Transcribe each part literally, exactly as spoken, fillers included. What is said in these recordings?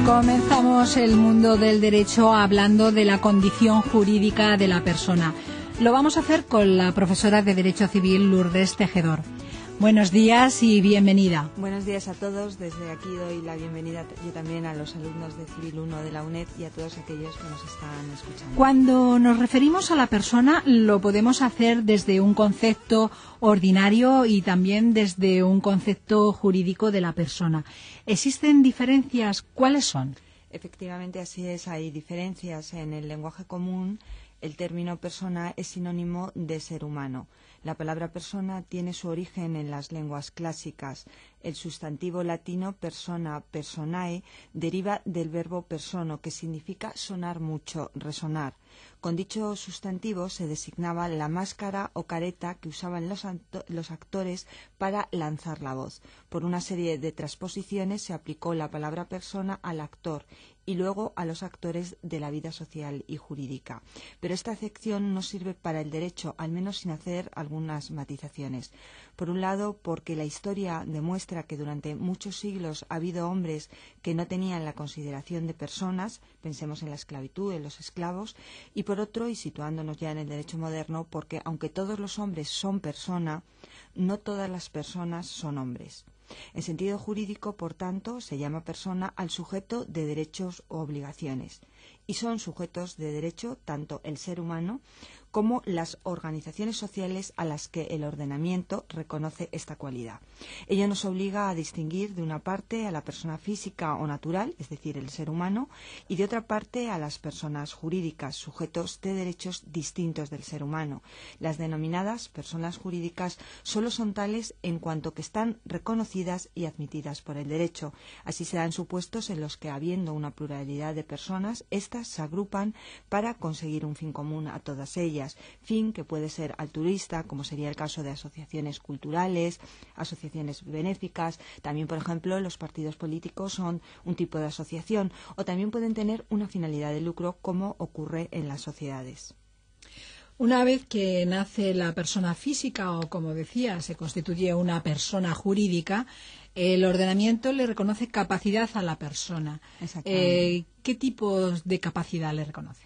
Comenzamos el mundo del derecho hablando de la condición jurídica de la persona. Lo vamos a hacer con la profesora de Derecho Civil, Lourdes Tejedor. Buenos días y bienvenida. Buenos días a todos. Desde aquí doy la bienvenida yo también a los alumnos de Civil uno de la UNED y a todos aquellos que nos están escuchando. Cuando nos referimos a la persona, lo podemos hacer desde un concepto ordinario y también desde un concepto jurídico de la persona. ¿Existen diferencias? ¿Cuáles son? Efectivamente, así es. Hay diferencias. En el lenguaje común, el término persona es sinónimo de ser humano. La palabra persona tiene su origen en las lenguas clásicas. El sustantivo latino persona, personae, deriva del verbo persono, que significa sonar mucho, resonar. Con dicho sustantivo se designaba la máscara o careta que usaban los, los actores para lanzar la voz. Por una serie de transposiciones se aplicó la palabra persona al actor y luego a los actores de la vida social y jurídica. Pero esta acepción no sirve para el derecho, al menos sin hacer algunas matizaciones. Por un lado, porque la historia demuestra que durante muchos siglos ha habido hombres que no tenían la consideración de personas, pensemos en la esclavitud, en los esclavos, y por otro, y situándonos ya en el derecho moderno, porque aunque todos los hombres son persona, no todas las personas son hombres. En sentido jurídico, por tanto, se llama persona al sujeto de derechos o obligaciones. Y son sujetos de derecho tanto el ser humano como las organizaciones sociales a las que el ordenamiento reconoce esta cualidad. Ello nos obliga a distinguir de una parte a la persona física o natural, es decir, el ser humano, y de otra parte a las personas jurídicas, sujetos de derechos distintos del ser humano. Las denominadas personas jurídicas solo son tales en cuanto que están reconocidas y admitidas por el derecho. Así se dan supuestos en los que, habiendo una pluralidad de personas, éstas se agrupan para conseguir un fin común a todas ellas. Fin que puede ser altruista, como sería el caso de asociaciones culturales, asociaciones benéficas. También, por ejemplo, los partidos políticos son un tipo de asociación, o también pueden tener una finalidad de lucro, como ocurre en las sociedades. Una vez que nace la persona física o, como decía, se constituye una persona jurídica, el ordenamiento le reconoce capacidad a la persona. Eh, ¿Qué tipos de capacidad le reconoce?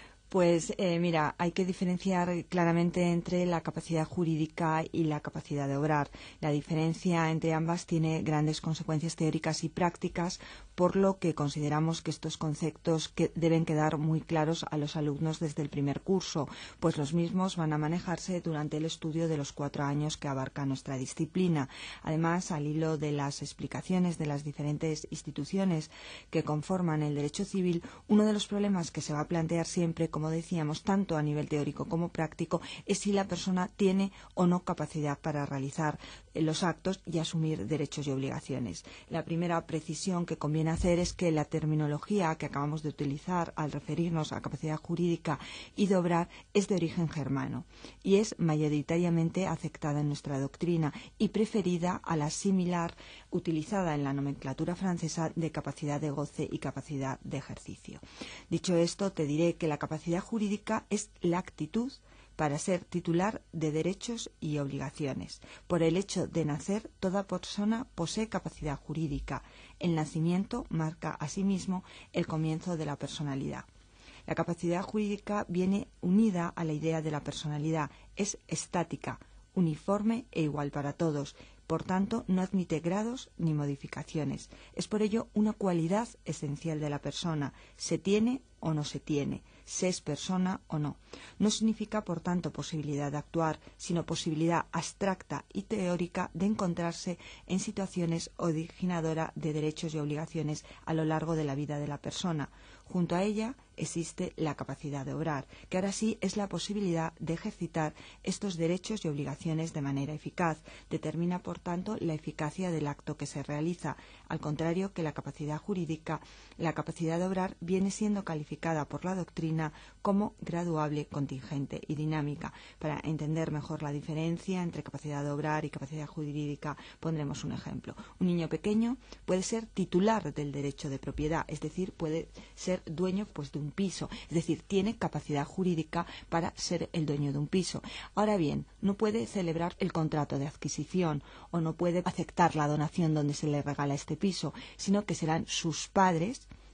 Pues eh, mira, hay que diferenciar claramente entre la capacidad jurídica y la capacidad de obrar. La diferencia entre ambas tiene grandes consecuencias teóricas y prácticas, por lo que consideramos que estos conceptos que deben quedar muy claros a los alumnos desde el primer curso, pues los mismos van a manejarse durante el estudio de los cuatro años que abarca nuestra disciplina. Además, al hilo de las explicaciones de las diferentes instituciones que conforman el derecho civil, uno de los problemas que se va a plantear siempre, como decíamos, tanto a nivel teórico como práctico, es si la persona tiene o no capacidad para realizar los actos y asumir derechos y obligaciones. La primera precisión que conviene hacer es que la terminología que acabamos de utilizar al referirnos a capacidad jurídica y de obrar es de origen germano y es mayoritariamente aceptada en nuestra doctrina y preferida a la similar utilizada en la nomenclatura francesa de capacidad de goce y capacidad de ejercicio. Dicho esto, te diré que la capacidad jurídica es la actitud para ser titular de derechos y obligaciones. Por el hecho de nacer, toda persona posee capacidad jurídica. El nacimiento marca asimismo el comienzo de la personalidad. La capacidad jurídica viene unida a la idea de la personalidad. Es estática, uniforme e igual para todos. Por tanto, no admite grados ni modificaciones. Es por ello una cualidad esencial de la persona. Se tiene o no se tiene. Se es persona o no. No significa, por tanto, posibilidad de actuar, sino posibilidad abstracta y teórica de encontrarse en situaciones originadora de derechos y obligaciones a lo largo de la vida de la persona. Junto a ella existe la capacidad de obrar, que ahora sí es la posibilidad de ejercitar estos derechos y obligaciones de manera eficaz. Determina, por tanto, la eficacia del acto que se realiza. Al contrario que la capacidad jurídica, la capacidad de obrar viene siendo calificada por la doctrina como graduable, contingente y dinámica. Para entender mejor la diferencia entre capacidad de obrar y capacidad jurídica, pondremos un ejemplo. Un niño pequeño puede ser titular del derecho de propiedad, es decir, puede ser dueño pues de un piso, es decir, tiene capacidad jurídica para ser el dueño de un piso. Ahora bien, no puede celebrar el contrato de adquisición o no puede aceptar la donación donde se le regala este piso, sino que serán sus padres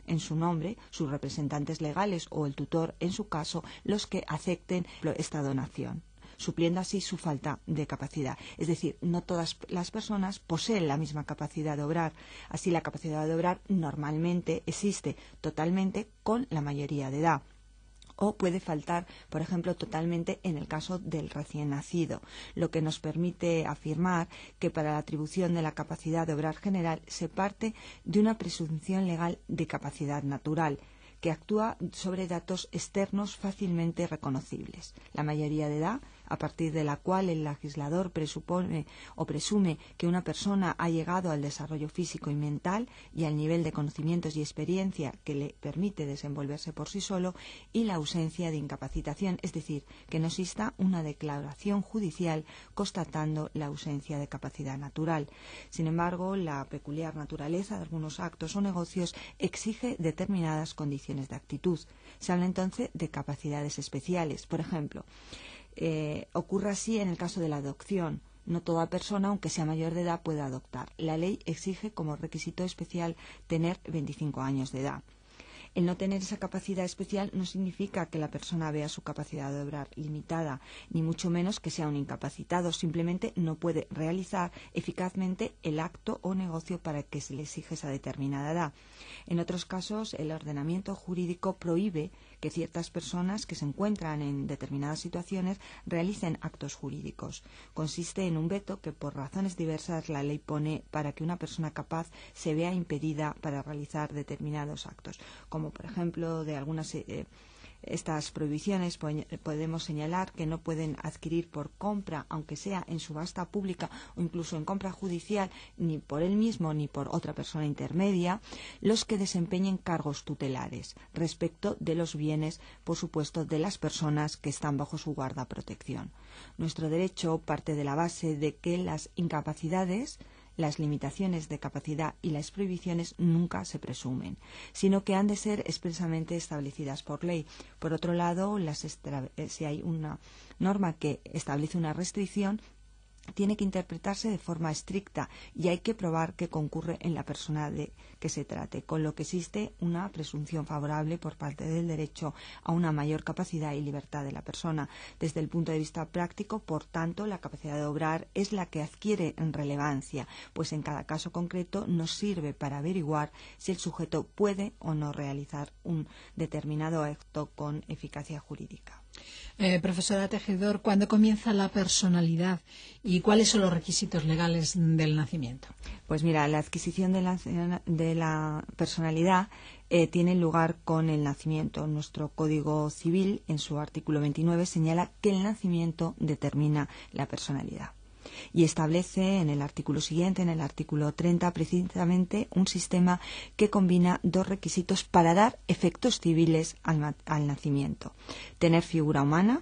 en su nombre, sus representantes legales o el tutor, en su caso, los que acepten esta donación, supliendo así su falta de capacidad. Es decir, no todas las personas poseen la misma capacidad de obrar. Así, la capacidad de obrar normalmente existe totalmente con la mayoría de edad, o puede faltar, por ejemplo, totalmente en el caso del recién nacido, lo que nos permite afirmar que para la atribución de la capacidad de obrar general se parte de una presunción legal de capacidad natural, que actúa sobre datos externos fácilmente reconocibles. La mayoría de edad, a partir de la cual el legislador presupone o presume que una persona ha llegado al desarrollo físico y mental y al nivel de conocimientos y experiencia que le permite desenvolverse por sí solo, y la ausencia de incapacitación, es decir, que no exista una declaración judicial constatando la ausencia de capacidad natural. Sin embargo, la peculiar naturaleza de algunos actos o negocios exige determinadas condiciones de actitud. Se habla entonces de capacidades especiales. Por ejemplo, Eh, ocurre así en el caso de la adopción. No toda persona, aunque sea mayor de edad, puede adoptar. La ley exige como requisito especial tener veinticinco años de edad. El no tener esa capacidad especial no significa que la persona vea su capacidad de obrar limitada, ni mucho menos que sea un incapacitado. Simplemente no puede realizar eficazmente el acto o negocio para que se le exige esa determinada edad. En otros casos, el ordenamiento jurídico prohíbe que ciertas personas que se encuentran en determinadas situaciones realicen actos jurídicos. Consiste en un veto que por razones diversas la ley pone para que una persona capaz se vea impedida para realizar determinados actos, como por ejemplo de algunas eh, estas prohibiciones podemos señalar que no pueden adquirir por compra, aunque sea en subasta pública o incluso en compra judicial, ni por él mismo ni por otra persona intermedia, los que desempeñen cargos tutelares respecto de los bienes, por supuesto, de las personas que están bajo su guarda protección. Nuestro derecho parte de la base de que las incapacidades, las limitaciones de capacidad y las prohibiciones nunca se presumen, sino que han de ser expresamente establecidas por ley. Por otro lado, las si hay una norma que establece una restricción, tiene que interpretarse de forma estricta y hay que probar que concurre en la persona de que se trate, con lo que existe una presunción favorable por parte del derecho a una mayor capacidad y libertad de la persona. Desde el punto de vista práctico, por tanto, la capacidad de obrar es la que adquiere en relevancia, pues en cada caso concreto nos sirve para averiguar si el sujeto puede o no realizar un determinado acto con eficacia jurídica. Eh, profesora Tejedor, ¿cuándo comienza la personalidad y cuáles son los requisitos legales del nacimiento? Pues mira, la adquisición de la, de la personalidad eh, tiene lugar con el nacimiento. Nuestro Código Civil, en su artículo veintinueve, señala que el nacimiento determina la personalidad. Y establece en el artículo siguiente, en el artículo treinta, precisamente un sistema que combina dos requisitos para dar efectos civiles al, al nacimiento. Tener figura humana,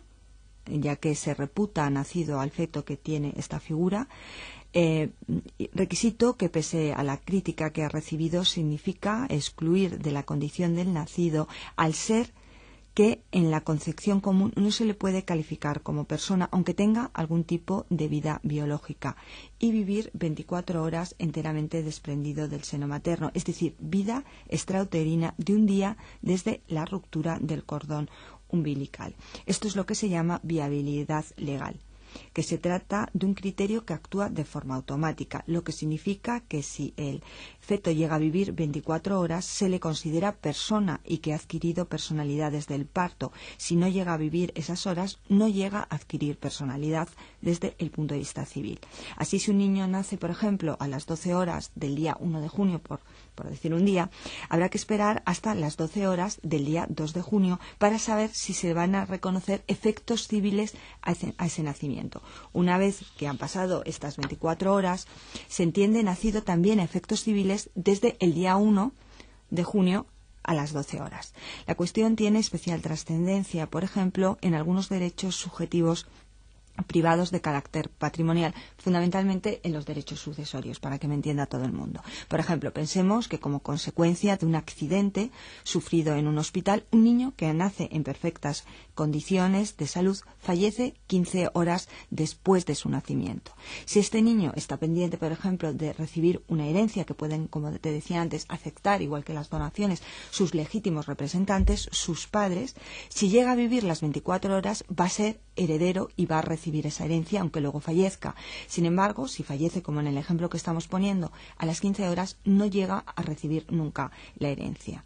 ya que se reputa nacido al feto que tiene esta figura, eh, requisito que, pese a la crítica que ha recibido, significa excluir de la condición del nacido al ser que en la concepción común no se le puede calificar como persona, aunque tenga algún tipo de vida biológica, y vivir veinticuatro horas enteramente desprendido del seno materno, es decir, vida extrauterina de un día desde la ruptura del cordón umbilical. Esto es lo que se llama viabilidad legal, que se trata de un criterio que actúa de forma automática, lo que significa que si el feto llega a vivir veinticuatro horas, se le considera persona y que ha adquirido personalidad desde el parto. Si no llega a vivir esas horas, no llega a adquirir personalidad desde el punto de vista civil. Así, si un niño nace, por ejemplo, a las doce horas del día uno de junio, por, por decir un día, habrá que esperar hasta las doce horas del día dos de junio para saber si se van a reconocer efectos civiles a ese, a ese nacimiento. Una vez que han pasado estas veinticuatro horas, se entiende nacido también a efectos civiles desde el día uno de junio a las doce horas. La cuestión tiene especial trascendencia, por ejemplo, en algunos derechos subjetivos privados de carácter patrimonial, fundamentalmente en los derechos sucesorios, para que me entienda todo el mundo. Por ejemplo, pensemos que como consecuencia de un accidente sufrido en un hospital, un niño que nace en perfectas condiciones de salud fallece quince horas después de su nacimiento. Si este niño está pendiente, por ejemplo, de recibir una herencia que pueden, como te decía antes, aceptar, igual que las donaciones, sus legítimos representantes, sus padres, si llega a vivir las veinticuatro horas, va a ser heredero y va a recibir esa herencia aunque luego fallezca. Sin embargo, si fallece, como en el ejemplo que estamos poniendo, a las quince horas no llega a recibir nunca la herencia.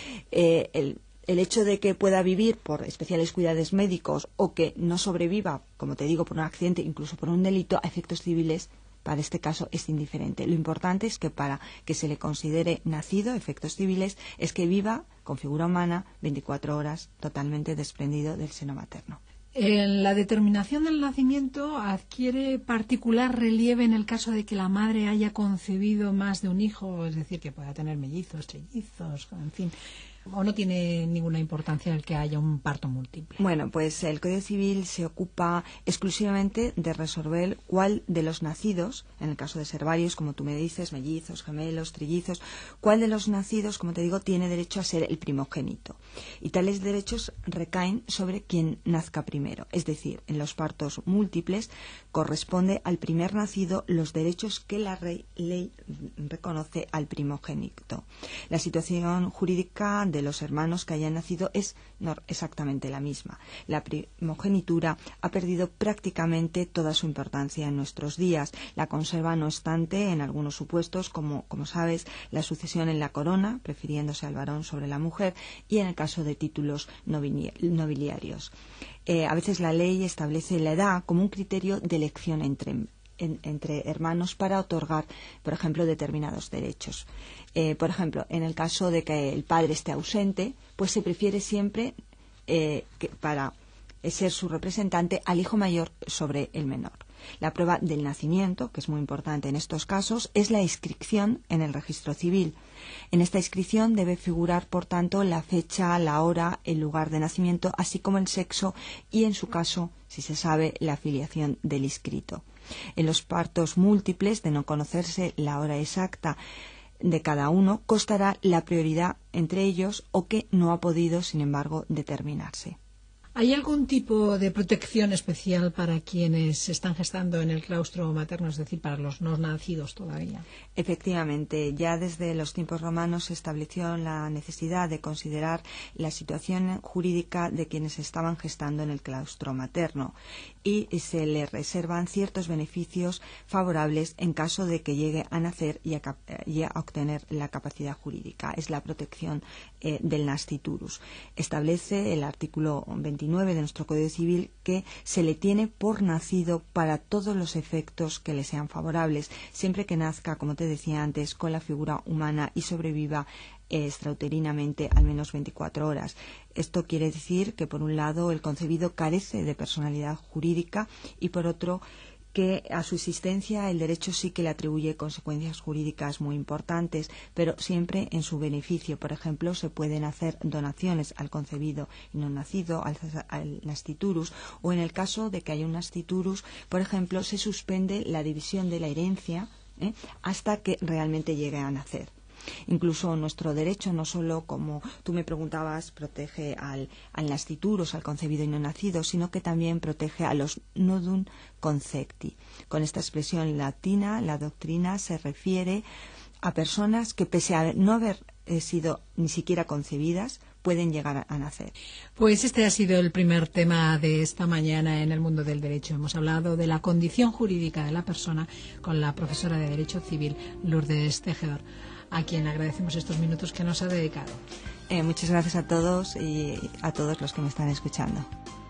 Eh, el, el hecho de que pueda vivir por especiales cuidados médicos o que no sobreviva, como te digo, por un accidente, incluso por un delito, a efectos civiles, para este caso es indiferente. Lo importante es que para que se le considere nacido, efectos civiles, es que viva con figura humana veinticuatro horas totalmente desprendido del seno materno. La determinación del nacimiento adquiere particular relieve en el caso de que la madre haya concebido más de un hijo, es decir, que pueda tener mellizos, trillizos, en fin, o no tiene ninguna importancia el que haya un parto múltiple. Bueno, pues el Código Civil se ocupa exclusivamente de resolver cuál de los nacidos, en el caso de ser varios, como tú me dices, mellizos, gemelos, trillizos, cuál de los nacidos, como te digo, tiene derecho a ser el primogénito. Y tales derechos recaen sobre quien nazca primero. Es decir, en los partos múltiples corresponde al primer nacido los derechos que la ley reconoce al primogénito. La situación jurídica de los hermanos que hayan nacido es no, exactamente la misma. La primogenitura ha perdido prácticamente toda su importancia en nuestros días. La conserva, no obstante, en algunos supuestos, como, como sabes, la sucesión en la corona, prefiriéndose al varón sobre la mujer, y en el caso de títulos nobiliarios. Eh, a veces la ley establece la edad como un criterio de elección entre En, entre hermanos para otorgar, por ejemplo, determinados derechos. Eh, por ejemplo, en el caso de que el padre esté ausente, pues se prefiere siempre eh, que para ser su representante al hijo mayor sobre el menor. La prueba del nacimiento, que es muy importante en estos casos, es la inscripción en el registro civil. En esta inscripción debe figurar, por tanto, la fecha, la hora, el lugar de nacimiento, así como el sexo y, en su caso, si se sabe, la filiación del inscrito. En los partos múltiples, de no conocerse la hora exacta de cada uno, constará la prioridad entre ellos o que no ha podido, sin embargo, determinarse. ¿Hay algún tipo de protección especial para quienes se están gestando en el claustro materno, es decir, para los no nacidos todavía? Efectivamente, ya desde los tiempos romanos se estableció la necesidad de considerar la situación jurídica de quienes estaban gestando en el claustro materno y se le reservan ciertos beneficios favorables en caso de que llegue a nacer y a, y a obtener la capacidad jurídica. Es la protección eh, del nasciturus. Establece el artículo veintinueve de nuestro Código Civil que se le tiene por nacido para todos los efectos que le sean favorables, siempre que nazca, como te decía antes, con la figura humana y sobreviva eh, extrauterinamente al menos veinticuatro horas. Esto quiere decir que, por un lado, el concebido carece de personalidad jurídica y, por otro, que a su existencia el derecho sí que le atribuye consecuencias jurídicas muy importantes, pero siempre en su beneficio. Por ejemplo, se pueden hacer donaciones al concebido y no nacido, al, al nasciturus, o en el caso de que haya un nasciturus, por ejemplo, se suspende la división de la herencia ¿eh? hasta que realmente llegue a nacer. Incluso nuestro derecho, no solo, como tú me preguntabas, protege al, al nasciturus, al concebido y no nacido, sino que también protege a los nudum concepti. Con esta expresión latina, la doctrina se refiere a personas que, pese a no haber eh, sido ni siquiera concebidas, pueden llegar a, a nacer. Pues este ha sido el primer tema de esta mañana en el mundo del derecho. Hemos hablado de la condición jurídica de la persona con la profesora de Derecho Civil, Lourdes Tejedor, a quien agradecemos estos minutos que nos ha dedicado. Eh, muchas gracias a todos y a todos los que me están escuchando.